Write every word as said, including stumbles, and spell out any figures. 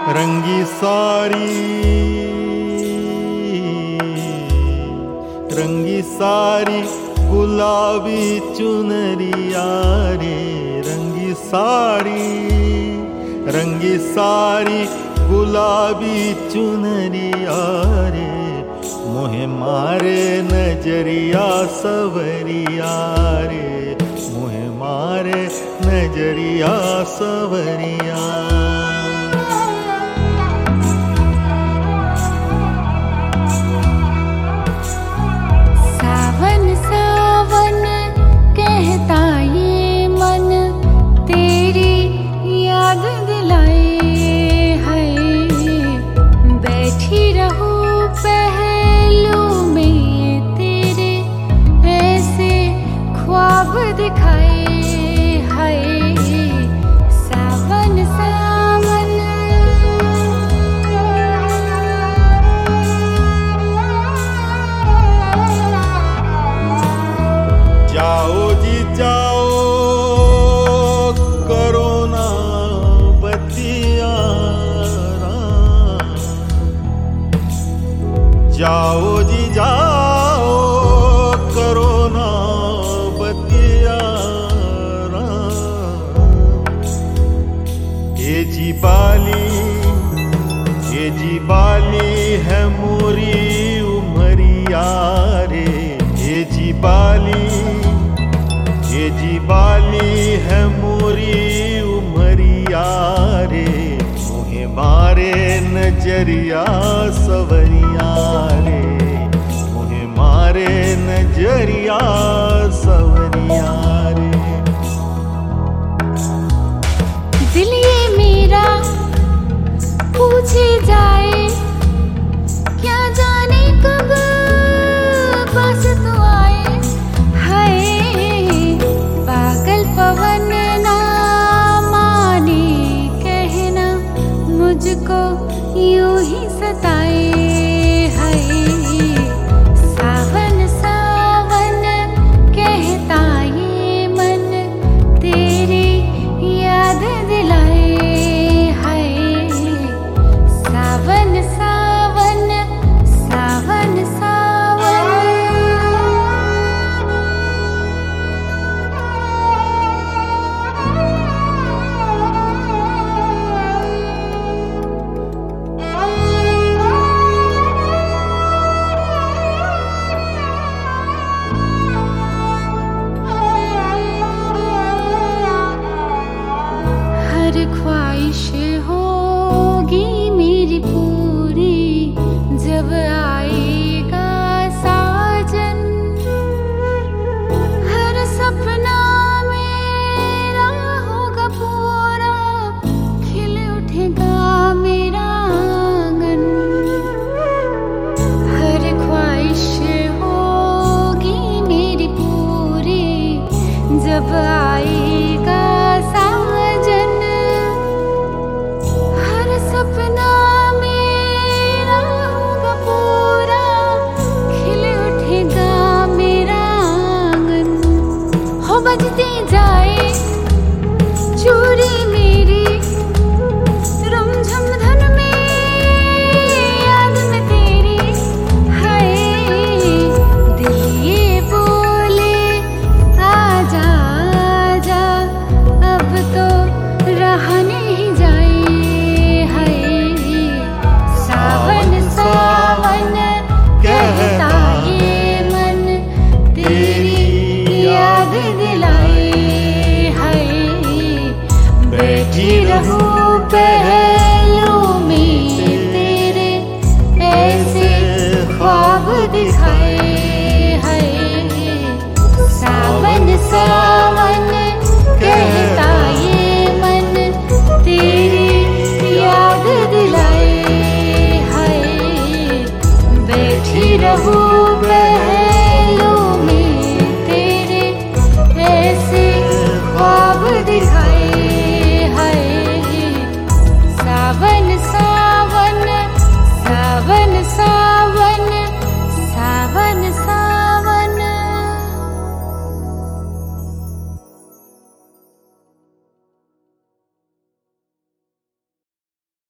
रंगी सारी रंगी सारी गुलाबी चुनरिया रे, रंगी सारी रंगी सारी गुलाबी चुनरिया रे, मोहे मारे नजरिया सवरिया रे, मोहे मारे नजरिया सवरिया। सावन सावन कहता ये मन, तेरी याद दिलाए है, बैठी रहूं पहलू में तेरे, ऐसे ख्वाब दिखाए है। सावन सावन जाओ जी जाओ करो ना बतिया, जाओ जी जाओ करो ना बतिया। ये जी बाली ये जी बाली है मोरी उमरिया रे, ये जी बाली ये जी बाली है मोरी उमरिया रे, मोहे मारे नजरिया सवरिया रे, मोहे मारे नजरिया सवरिया रे। दिल ये मेरा पूछे जाए, क्या जाने कब पास तू आए, हाय पागल पवन ना माने कहना, मुझको यूं ही सताए है। सावन सावन कहता ये मन, तेरी याद दिलाए है। सावन सावन सावन सावन हर ख्वाहिश होगी मेरी पूरी, जब आएगा साजन। हर सपना मेरा होगा पूरा, खिल उठेगा मेरा आंगन। हर ख्वाहिश होगी मेरी पूरी, जब आएगा साजन। हर सपना मेरा होगा पूरा, खिल उठेगा मेरा आंगन। हो बजती जाए चूड़ी मेरी, रमझम धन में याद में तेरी, हाय दिल ये बोले आजा आजा, अब तो रहा नहीं जाए है। सावन सावन कहता ये मन, तेरी याद दिलाए है, बैठी रहूं पहलू में तेरे, ऐसे ख्वाब दिखाए है। सावन सावन कहता ये मन, तेरी याद दिलाए है, बैठी रहूं पहलू में तेरे, ऐसे ख्वाब दिखाए है। सावन सावन सावन सावन